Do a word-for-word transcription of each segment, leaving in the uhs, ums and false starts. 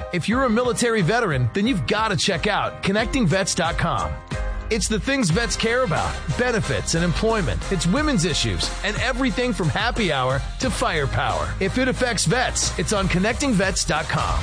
If you're a military veteran, then you've got to check out connecting vets dot com. It's the things vets care about, benefits and employment. It's women's issues and everything from happy hour to firepower. If it affects vets, it's on connecting vets dot com.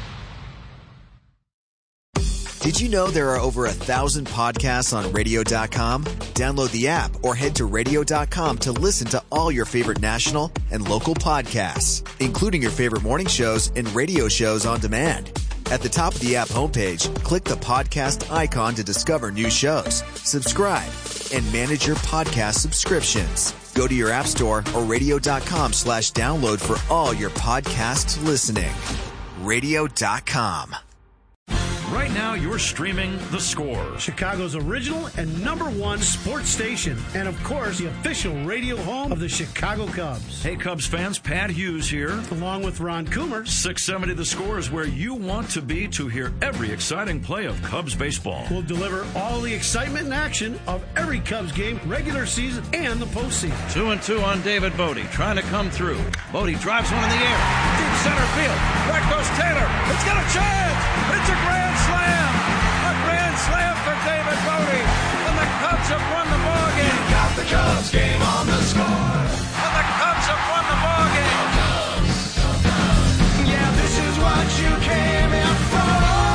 Did you know there are over a thousand podcasts on radio dot com? Download the app or head to radio dot com to listen to all your favorite national and local podcasts, including your favorite morning shows and radio shows on demand. At the top of the app homepage, click the podcast icon to discover new shows, subscribe, and manage your podcast subscriptions. Go to your app store or radio dot com slash download for all your podcasts listening. radio dot com. Right now, you're streaming The Score, Chicago's original and number one sports station. And, of course, the official radio home of the Chicago Cubs. Hey, Cubs fans, Pat Hughes here. Along with Ron Coomer. six seventy The Score is where you want to be to hear every exciting play of Cubs baseball. We'll deliver all the excitement and action of every Cubs game, regular season and the postseason. Two and two on David Bodie, trying to come through. Bodie drives one in the air. Deep center field. Back goes Taylor. It's got a chance. It's a grand slam! A grand slam for David Bodie, and the Cubs have won the ball game. You got the Cubs game on The Score, and the Cubs have won the ball game. Cubs, Cubs. Yeah, this is what you came in for.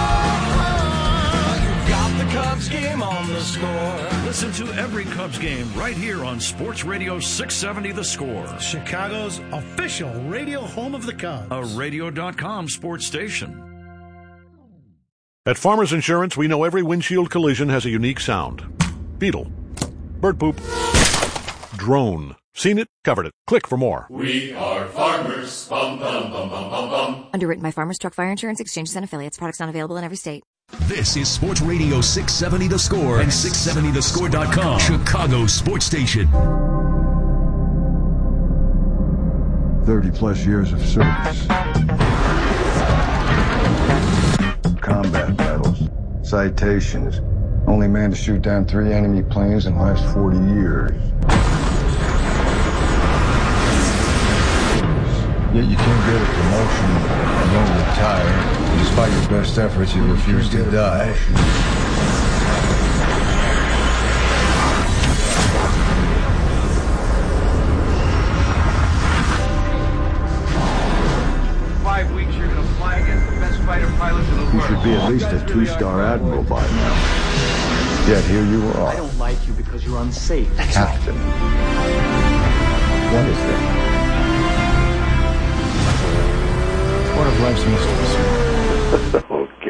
You got the Cubs game on The Score. Listen to every Cubs game right here on Sports Radio six seventy The Score, Chicago's official radio home of the Cubs. A radio dot com sports station. At Farmers Insurance, we know every windshield collision has a unique sound. Beetle. Bird poop. Drone. Seen it, covered it. Click for more. We are farmers. Bum, bum, bum, bum, bum, bum. Underwritten by Farmers Truck Fire Insurance Exchanges and Affiliates. Products not available in every state. This is Sports Radio six seventy The Score and six seventy the score dot com, Chicago sports station. thirty plus years of service. Combat medals, citations, only man to shoot down three enemy planes in the last forty years. Yet you can't get a promotion and don't retire. Despite your best efforts, you refuse to die. Five weeks, you're going to fly against the best fighter pilots in the world. You should be at least a two-star admiral by now. Yet here you are. I don't like you because you're unsafe. That's Captain. What is that? What of life's mysteries?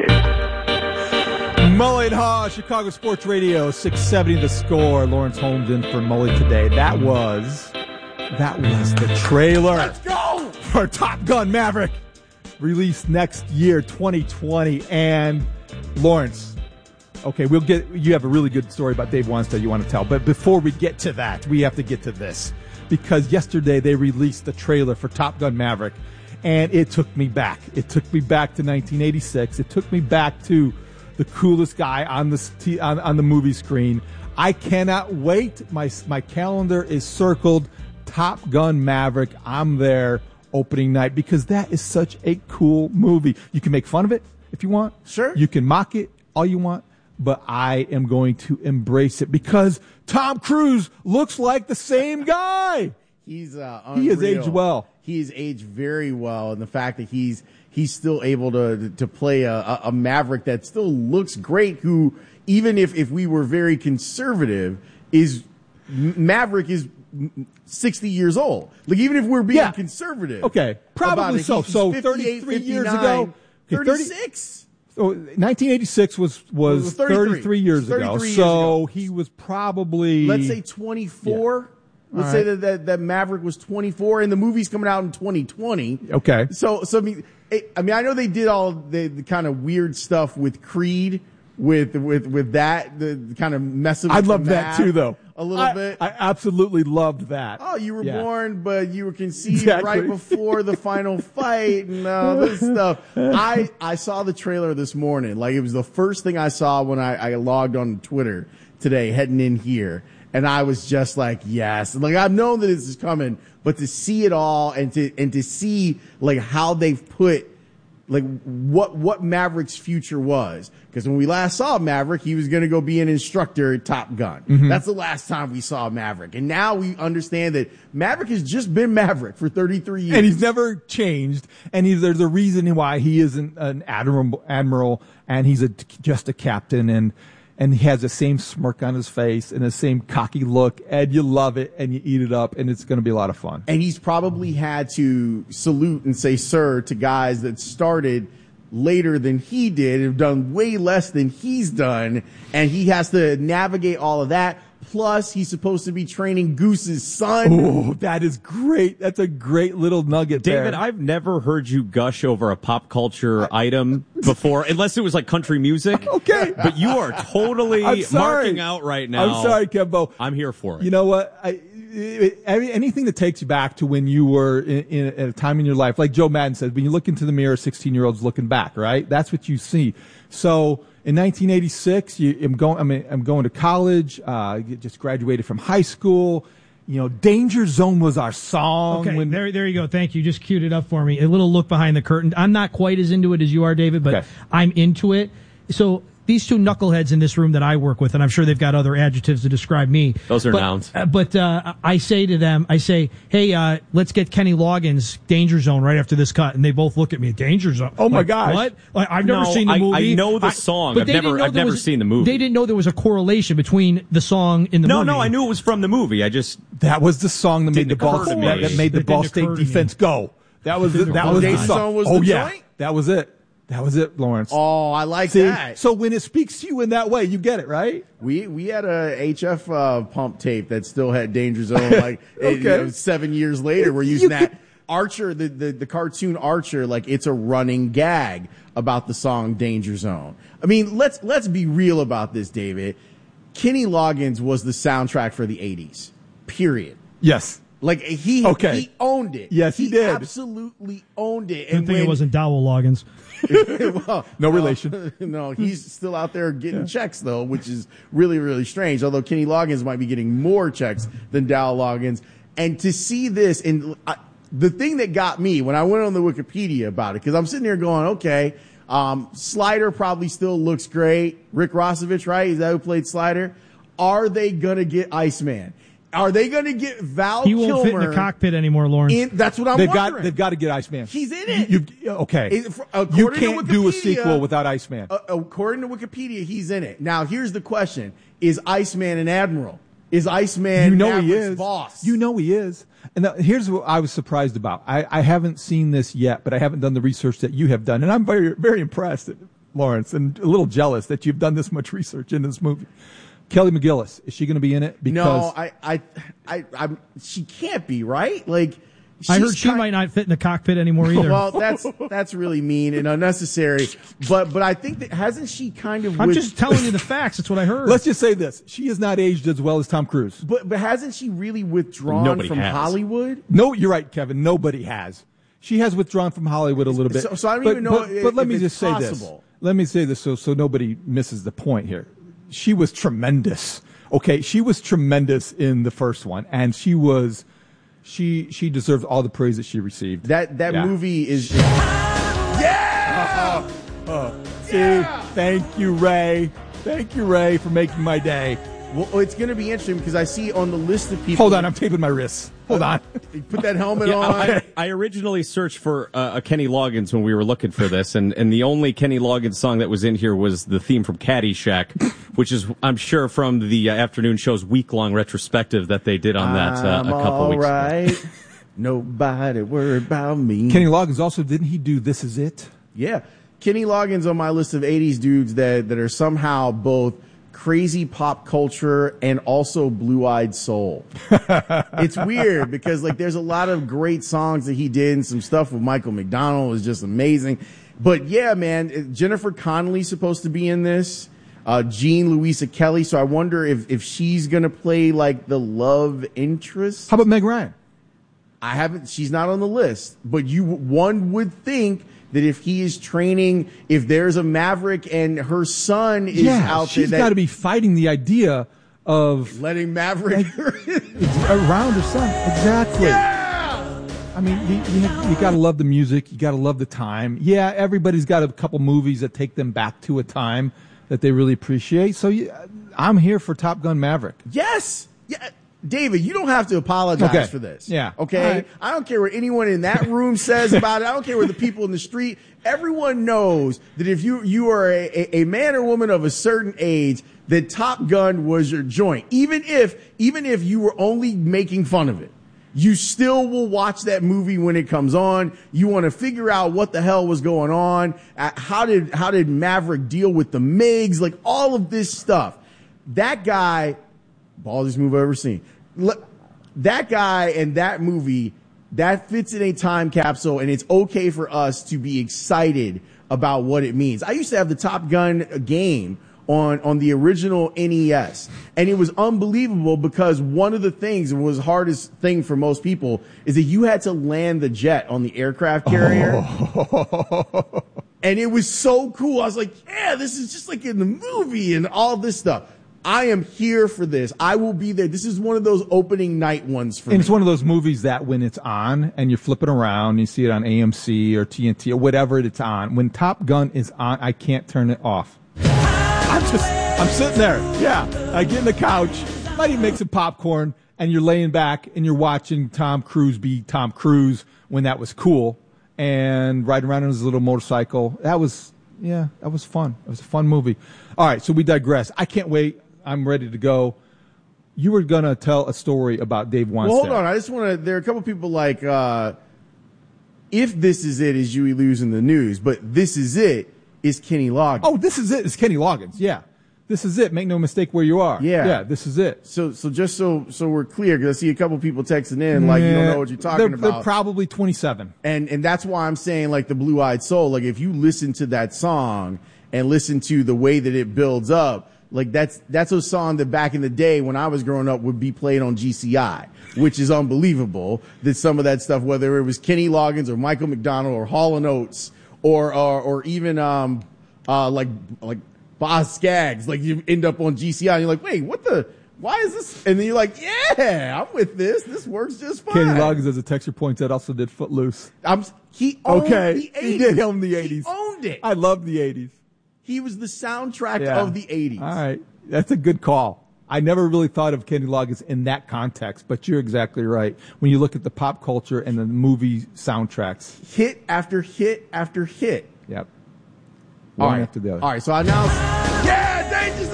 Okay. Mully and Haw, Chicago Sports Radio, six seventy The Score. Lawrence Holmes in for Mully today. That was, that was the trailer. Let's go! For Top Gun Maverick. Released next year, twenty twenty. And Lawrence, okay, we'll get, you have a really good story about Dave Wanstead you want to tell. But before we get to that, we have to get to this. Because yesterday they released the trailer for Top Gun Maverick. And it took me back. It took me back to nineteen eighty-six. It took me back to the coolest guy on the on, on the movie screen. I cannot wait. My my calendar is circled. Top Gun Maverick. I'm there opening night because that is such a cool movie. You can make fun of it if you want. Sure. You can mock it all you want. But I am going to embrace it because Tom Cruise looks like the same guy. He's uh, unreal. He has aged well. He has aged very well, and the fact that he's he's still able to to play a, a Maverick that still looks great. Who, even if if we were very conservative, is Maverick is sixty years old. Like even if we're being yeah. conservative, okay, probably so. He's so thirty-three years ago, thirty-six. So nineteen eighty-six was was, was thirty-three. thirty-three years thirty-three ago. Years so ago. he was probably let's say twenty-four. Yeah. Let's right. say that, that that Maverick was twenty-four, and the movie's coming out in twenty twenty. Okay. So, so I mean, it, I mean, I know they did all the, the kind of weird stuff with Creed, with with with that, the, the kind of messing. I with loved that too, though. A little I, bit. I absolutely loved that. Oh, you were yeah. born, but you were conceived exactly. right before the final fight and all this stuff. I I saw the trailer this morning. Like it was the first thing I saw when I, I logged on Twitter today, heading in here. And I was just like, yes. Like, I've known that this is coming, but to see it all and to, and to see, like, how they've put like what what Maverick's future was. Because when we last saw Maverick, he was going to go be an instructor at Top Gun. Mm-hmm. That's the last time we saw Maverick. And now we understand that Maverick has just been Maverick for thirty-three years. And he's never changed. And he's, there's a reason why he isn't an admiral, admiral and he's a, just a captain. And and he has the same smirk on his face and the same cocky look, and you love it, and you eat it up, and it's going to be a lot of fun. And he's probably had to salute and say sir to guys that started later than he did, have done way less than he's done, and he has to navigate all of that. Plus, he's supposed to be training Goose's son. Oh, that is great. That's a great little nugget David, there. I've never heard you gush over a pop culture item before, unless it was like country music. Okay. But you are totally marking out right now. I'm sorry, Kembo. I'm here for it. You know what? I, it, anything that takes you back to when you were in, in at a time in your life, like Joe Madden said, when you look into the mirror, sixteen-year-olds looking back, right? That's what you see. So in nineteen eighty-six, you, I'm going. I mean, I'm going to college. Uh, just graduated from high school. You know, Danger Zone was our song. Okay, when, there, there you go. Thank you. Just queued it up for me. A little look behind the curtain. I'm not quite as into it as you are, David, but okay. I'm into it. So these two knuckleheads in this room that I work with, and I'm sure they've got other adjectives to describe me. Those are but, nouns. Uh, but uh, I say to them, I say, hey, uh, let's get Kenny Loggins' Danger Zone right after this cut. And they both look at me, Danger Zone. Oh, my like, gosh. What? Like, I've never no, seen the I, movie. I know the I, song. But I've they never, didn't know I've there never was, seen the movie. They didn't know there was a correlation between the song and the no, movie. No, no, I knew it was from the movie. I just that was the song that made the ball that, that made the It Ball didn't State occur to defense me. go. That was the, that was the Danger song. Zone was oh the yeah, joint? that was it. That was it, Lawrence. Oh, I like See, that. so when it speaks to you in that way, you get it, right? We we had a H F uh, pump tape that still had Danger Zone like Okay. it, you know, seven years later. We're using You that. could- Archer, the, the, the cartoon Archer, like it's a running gag about the song Danger Zone. I mean, let's let's be real about this, David. Kenny Loggins was the soundtrack for the eighties. Period. Yes. Like he Okay. he owned it. Yes, he did. Absolutely owned it. Good And thing when, it wasn't Dowell Loggins. well, No relation. no, he's still out there getting checks though, which is really, really strange. Although Kenny Loggins might be getting more checks than Dowell Loggins. And to see this, and I, the thing that got me when I went on the Wikipedia about it, because I'm sitting here going, okay, um, Slider probably still looks great. Rick Rossovich, right? Is that who played Slider? Are they gonna get Iceman? Are they going to get Val He won't Kilmer fit in the cockpit anymore, Lawrence. in- that's what I'm they've wondering. got they've got to get Iceman. He's in it. You, you- okay. It- for- you according to can't do a Wikipedia- sequel without Iceman. Uh, according to Wikipedia, he's in it. Now, here's the question: is Iceman an admiral? Is Iceman you know he Maverick's is. boss? You know he is. And now, here's what I was surprised about. I, I haven't seen this yet, but I haven't done the research that you have done, and I'm very very impressed, Lawrence, and a little jealous that you've done this much research in this movie. Kelly McGillis, is she going to be in it? Because no, I, I, I, I'm, she can't be, right? Like, I heard she's she kind- might not fit in the cockpit anymore either. Well, that's that's really mean and unnecessary. But but I think that hasn't she kind of? I'm with- just telling you the facts. That's what I heard. let's just say this: she has not aged as well as Tom Cruise. But but hasn't she really withdrawn Nobody from has. Hollywood? No, you're right, Kevin. Nobody has. She has withdrawn from Hollywood a little bit. So- so I don't but, even know But, if- but let if me it's just say possible. this. Let me say this so so nobody misses the point here. She was tremendous. Okay, she was tremendous in the first one, and she was she she deserves all the praise that she received. That that Yeah. movie is. is yeah. Uh, uh, see, thank you, Ray. Thank you, Ray, for making my day. Well, it's going to be interesting because I see on the list of people. Hold on, I'm taping my wrists. Hold on. Put that helmet Yeah, on. I, I originally searched for uh, a Kenny Loggins when we were looking for this, and, and the only Kenny Loggins song that was in here was the theme from Caddyshack, which is, I'm sure, from the uh, afternoon show's week-long retrospective that they did on that uh, I'm a couple all weeks right. ago. Nobody worry about me. Kenny Loggins also, didn't he do This Is It? Yeah. Kenny Loggins on my list of eighties dudes that, that are somehow both crazy pop culture and also blue-eyed soul. It's weird because like there's a lot of great songs that he did and some stuff with Michael McDonald was just amazing. But yeah, man, Jennifer Connelly's supposed to be in this. Uh, Jean Louisa Kelly. So I wonder if, if she's going to play like the love interest. How about Meg Ryan? I haven't, she's not on the list, but you, one would think that if he is training, if there's a Maverick and her son is yeah, out she's there, got to be fighting the idea of letting Maverick around her son. Exactly. Yeah! I mean, you, you, have, you got to love the music. You got to love the time. Yeah, everybody's got a couple movies that take them back to a time that they really appreciate. So you, I'm here for Top Gun Maverick. Yes. Yeah. David, you don't have to apologize okay. for this. Yeah. Okay? Right. I don't care what anyone in that room says about it. I don't care what the people in the street. Everyone knows that if you, you are a, a man or woman of a certain age, that Top Gun was your joint. Even if, even if you were only making fun of it, you still will watch that movie when it comes on. You want to figure out what the hell was going on. Uh, how did, how did Maverick deal with the M I Gs? Like all of this stuff. That guy, ballsiest movie I've ever seen. That guy and that movie, that fits in a time capsule, and it's okay for us to be excited about what it means. I used to have the Top Gun game on, on the original N E S, and it was unbelievable because one of the things that was the hardest thing for most people is that you had to land the jet on the aircraft carrier. Oh. And it was so cool. I was like, yeah, this is just like in the movie and all this stuff. I am here for this. I will be there. This is one of those opening night ones for and me. It's one of those movies that when it's on and you flip it around, you see it on A M C or T N T or whatever it's on. When Top Gun is on, I can't turn it off. I'm just, I'm sitting there. Yeah. I get in the couch, might even make some popcorn, and you're laying back and you're watching Tom Cruise be Tom Cruise when that was cool and riding around on his little motorcycle. That was, yeah, that was fun. It was a fun movie. All right. So we digress. I can't wait. I'm ready to go. You were going to tell a story about Dave Wannstedt. Well, hold on. I just want to, there are a couple people like, uh, if this is it, is Huey losing the news, but this is it, is Kenny Loggins. Oh, this is it, is Kenny Loggins. Yeah. This is it. Make no mistake where you are. Yeah. Yeah, this is it. So, so just so, so we're clear, because I see a couple people texting in, like, yeah, you don't know what you're talking they're, about. They're probably twenty-seven. And, and that's why I'm saying, like, the Blue Eyed Soul, like, if you listen to that song and listen to the way that it builds up, like that's that's a song that back in the day when I was growing up would be played on G C I, which is unbelievable that some of that stuff, whether it was Kenny Loggins or Michael McDonald or Hall and Oates or or, or even um uh like like Boz Scaggs, like you end up on G C I and you're like, wait, what the? Why is this? And then you're like, yeah, I'm with this. This works just fine. Kenny Loggins, as a texter points out, also did Footloose. I'm he owned okay. the eighties. He did own the eighties. He owned it. I love the eighties. He was the soundtrack Yeah. of the eighties. All right. That's a good call. I never really thought of Kenny Loggins in that context, but you're exactly right. When you look at the pop culture and the movie soundtracks. Hit after hit after hit. Yep. All One right. after the other. All right, so I announced, yeah, Danger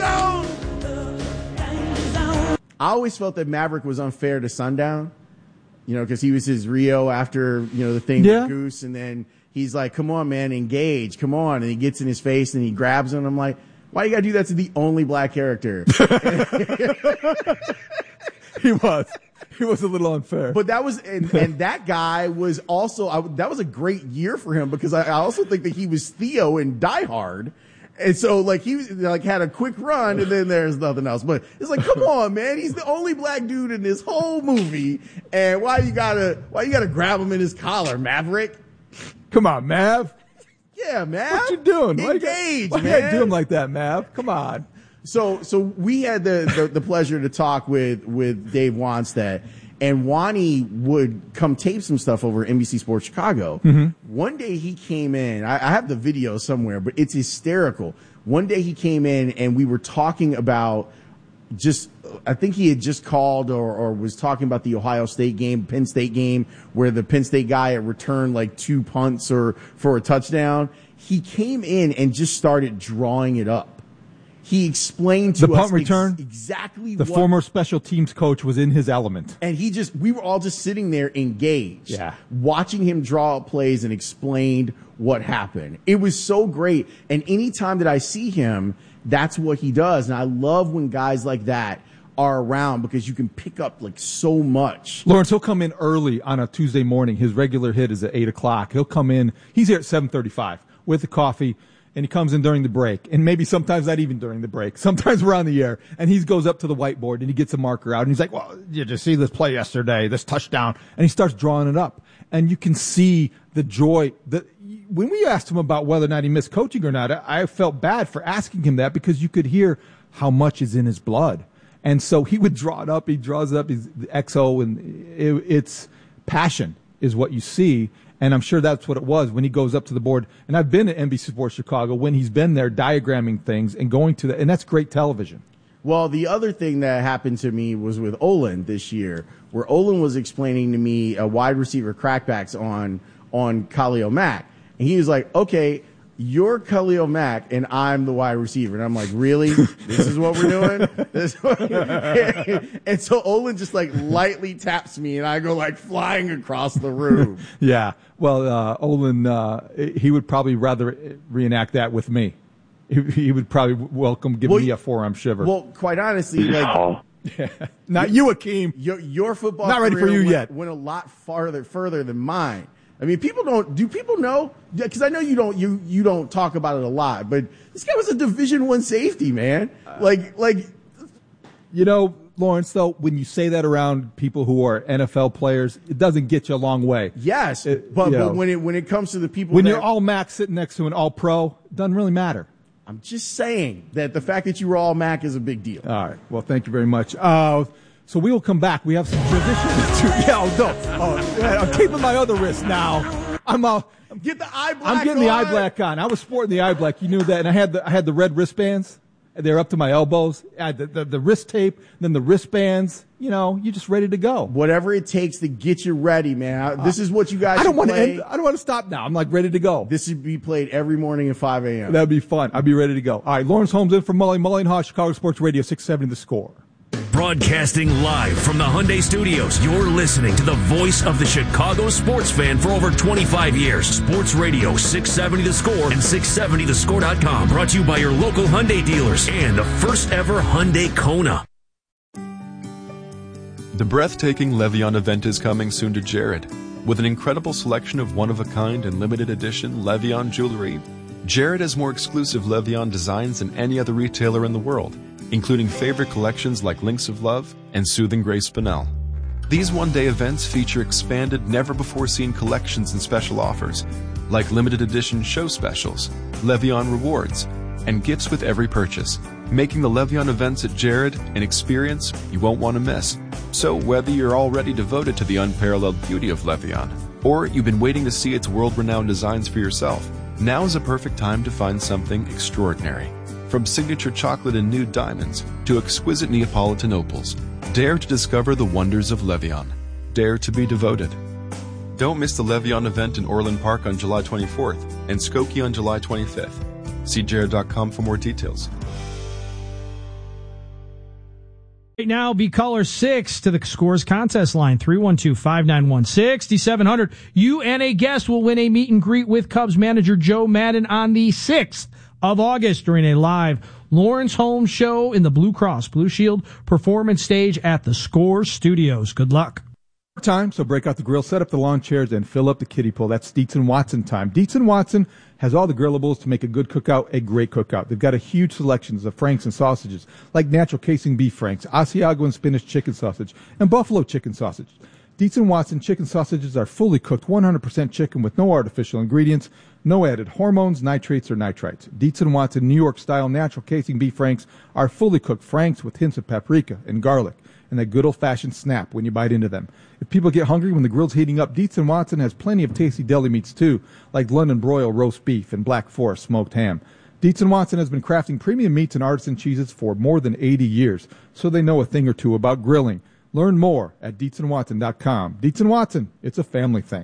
Zone! I always felt that Maverick was unfair to Sundown, you know, because he was his Rio after, you know, the thing Yeah. with Goose, and then he's like, come on, man, engage, come on. And he gets in his face and he grabs him. I'm like, why you gotta do that to the only black character? He was. He was a little unfair. But that was, and, and that guy was also, I, that was a great year for him because I, I also think that he was Theo in Die Hard. And so like he like had a quick run and then there's nothing else. But it's like, come on, man. He's the only black dude in this whole movie. And why you gotta, why you gotta grab him in his collar, Maverick? Come on, Mav. Yeah, Mav. What you doing? Engage, why you, why man. you gotta do him like that, Mav? Come on. So, so we had the, the, the pleasure to talk with, with Dave Wannstedt, and Wani would come tape some stuff over at N B C Sports Chicago. Mm-hmm. One day he came in, I, I have the video somewhere, but it's hysterical. One day he came in and we were talking about just, I think he had just called or, or was talking about the Ohio State game, Penn State game, where the Penn State guy had returned like two punts or for a touchdown. He came in and just started drawing it up. He explained to the us punt return, ex- exactly the what, former special teams coach was in his element. and he just, we were all just sitting there engaged, Yeah. watching him draw up plays and explained what happened. It was so great. And anytime that I see him, that's what he does. And I love when guys like that are around because you can pick up like so much. Lawrence, he'll come in early on a Tuesday morning. His regular hit is at eight o'clock. He'll come in. He's here at seven thirty-five with the coffee. And he comes in during the break, and maybe sometimes not even during the break. Sometimes we're on the air, and he goes up to the whiteboard, and he gets a marker out, and he's like, well, you just see this play yesterday, this touchdown, and he starts drawing it up. And you can see the joy. That when we asked him about whether or not he missed coaching or not, I felt bad for asking him that because you could hear how much is in his blood. And so he would draw it up, he draws it up, he's the X O, and it, it's passion. is what you see. And I'm sure that's what it was when he goes up to the board. And I've been at N B C Sports Chicago when he's been there diagramming things and going to the, and that's great television. Well, the other thing that happened to me was with Olin this year, where Olin was explaining to me a wide receiver crackbacks on, on Khalil Mack. And he was like, okay, you're Khalil Mack and I'm the wide receiver. And I'm like, really? This is what we're doing? This is what and so Olin just like lightly taps me and I go like flying across the room. Yeah. Well, uh, Olin, uh, he would probably rather reenact that with me. He, he would probably welcome giving well, me a forearm shiver. Well, quite honestly, like, yeah. Not you, Akeem. Your, your football not ready for you went, yet. Went a lot farther, further than mine. I mean, people don't. Do people know? Because I know you don't. You you don't talk about it a lot. But this guy was a Division One safety, man. Like like, you know, Lawrence. Though, when you say that around people who are N F L players, it doesn't get you a long way. Yes, it, but, but know, when it when it comes to the people, when that, you're all Mac sitting next to an all pro, it doesn't really matter. I'm just saying that the fact that you were all Mac is a big deal. All right. Well, thank you very much. Uh, So we will come back. We have some transition to yeah. Oh, no. Oh, yeah, I'm keeping my other wrist now. I'm uh, get the eye black. I'm getting on. the eye black on. I was sporting the eye black. You knew that, and I had the I had the red wristbands. They're up to my elbows. I had the, the, the wrist tape, then the wristbands. You know, you're just ready to go. Whatever it takes to get you ready, man. This is what you guys. I don't want to. play. End, I don't want to stop now. I'm like ready to go. This should be played every morning at five a.m. That'd be fun. I'd be ready to go. All right, Lawrence Holmes in for Mully Mully and Haw, Chicago Sports Radio six seventy The Score. Broadcasting live from the Hyundai Studios, you're listening to the voice of the Chicago sports fan for over twenty-five years. Sports Radio six seventy The Score and six seventy the score dot com. Brought to you by your local Hyundai dealers and the first ever Hyundai Kona. The breathtaking Le'Veon event is coming soon to Jared. With an incredible selection of one-of-a-kind and limited edition Le'Veon jewelry, Jared has more exclusive Le'Veon designs than any other retailer in the world, including favorite collections like Links of Love and Soothing Grace Spinel. These one-day events feature expanded, never-before-seen collections and special offers, like limited edition show specials, Le'Veon rewards, and gifts with every purchase, making the Le'Veon events at Jared an experience you won't want to miss. So whether you're already devoted to the unparalleled beauty of Le'Veon, or you've been waiting to see its world-renowned designs for yourself, now is a perfect time to find something extraordinary. From signature chocolate and nude diamonds to exquisite Neapolitan opals, dare to discover the wonders of Le'Veon. Dare to be devoted. Don't miss the Le'Veon event in Orland Park on July twenty-fourth and Skokie on July twenty-fifth. See jared dot com for more details. Right now, be caller six to the Scores contest line, three one two, five nine one, six seven zero zero. You and a guest will win a meet and greet with Cubs manager Joe Maddon on the sixth of August during a live Lawrence Holmes show in the Blue Cross Blue Shield performance stage at the Score Studios. Good luck. Time, so break out the grill, set up the lawn chairs, and fill up the kiddie pool. That's Dietz and Watson time. Dietz and Watson has all the grillables to make a good cookout a great cookout. They've got a huge selection of franks and sausages, like natural casing beef franks, Asiago and spinach chicken sausage, and buffalo chicken sausage. Dietz and Watson chicken sausages are fully cooked, one hundred percent chicken with no artificial ingredients, no added hormones, nitrates, or nitrites. Dietz and Watson New York-style natural casing beef franks are fully cooked franks with hints of paprika and garlic, and that good old-fashioned snap when you bite into them. If people get hungry when the grill's heating up, Dietz and Watson has plenty of tasty deli meats too, like London broil roast beef and Black Forest smoked ham. Dietz and Watson has been crafting premium meats and artisan cheeses for more than eighty years, so they know a thing or two about grilling. Learn more at dietz and watson dot com. Dietz and Watson, it's a family thing.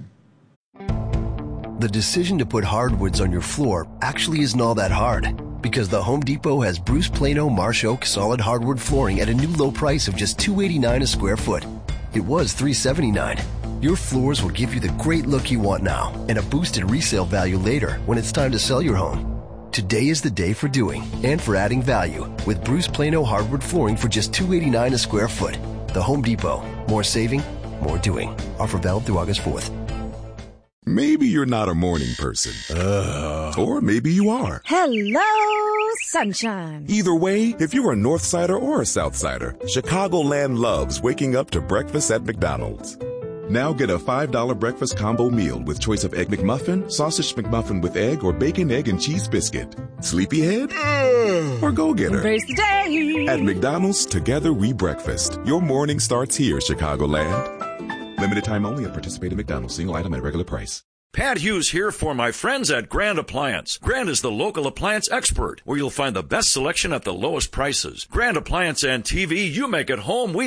The decision to put hardwoods on your floor actually isn't all that hard, because the Home Depot has Bruce Plano Marsh Oak solid hardwood flooring at a new low price of just two hundred eighty-nine dollars a square foot. It was three hundred seventy-nine dollars. Your floors will give you the great look you want now and a boosted resale value later when it's time to sell your home. Today is the day for doing and for adding value with Bruce Plano hardwood flooring for just two hundred eighty-nine dollars a square foot. The Home Depot. More saving, more doing. Offer valid through August fourth. Maybe you're not a morning person. Uh, or maybe you are. Hello, sunshine. Either way, if you're a North Sider or a South Sider, Chicagoland loves waking up to breakfast at McDonald's. Now get a five dollar breakfast combo meal with choice of Egg McMuffin, Sausage McMuffin with egg, or Bacon, Egg, and Cheese Biscuit. Sleepyhead? Mm. Or go-getter? Embrace the day. At McDonald's, together we breakfast. Your morning starts here, Chicagoland. Limited time only at participating McDonald's. Single item at regular price. Pat Hughes here for my friends at Grand Appliance. Grand is the local appliance expert, where you'll find the best selection at the lowest prices. Grand Appliance and T V, you make it home, we